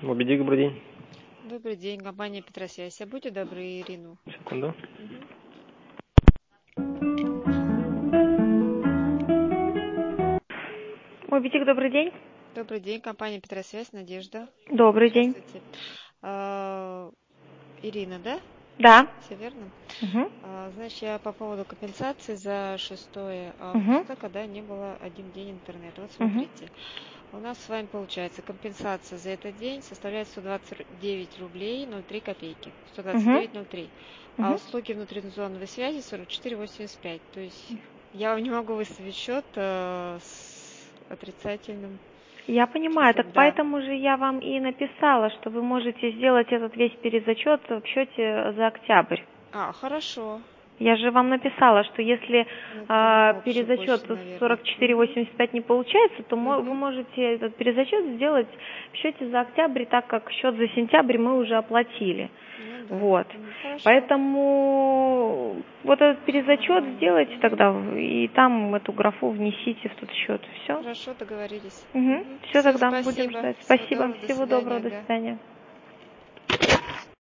Моби Дик, добрый день. Добрый день, компания Петросвязь. Будьте добры, Ирину. Секунду. Моби Дик, добрый день. Добрый день, компания Петросвязь, Надежда. Добрый день. Здравствуйте. Ирина, да? Да. Все верно? Угу. Значит, я по поводу компенсации за 6 Угу. августа, когда не было один день интернета. Вот смотрите, у нас с вами получается компенсация за этот день составляет 129 рублей 03 копейки. 129,03. А услуги внутризонной связи 44,85. То есть я вам не могу выставить счет с отрицательным. Я понимаю, так Да. поэтому же я вам и написала, что вы можете сделать этот весь перезачет в счете за октябрь. Хорошо. Я же вам написала, что если перезачет больше, 44,85 не получается, то вы можете этот перезачет сделать в счете за октябрь, так как счет за сентябрь мы уже оплатили. Да. Вот. Хорошо. Поэтому вот этот перезачет сделайте тогда и там эту графу внесите в тот счет. Все. Хорошо, договорились. Все, тогда спасибо. будем ждать. Спасибо. Всего доброго, До свидания.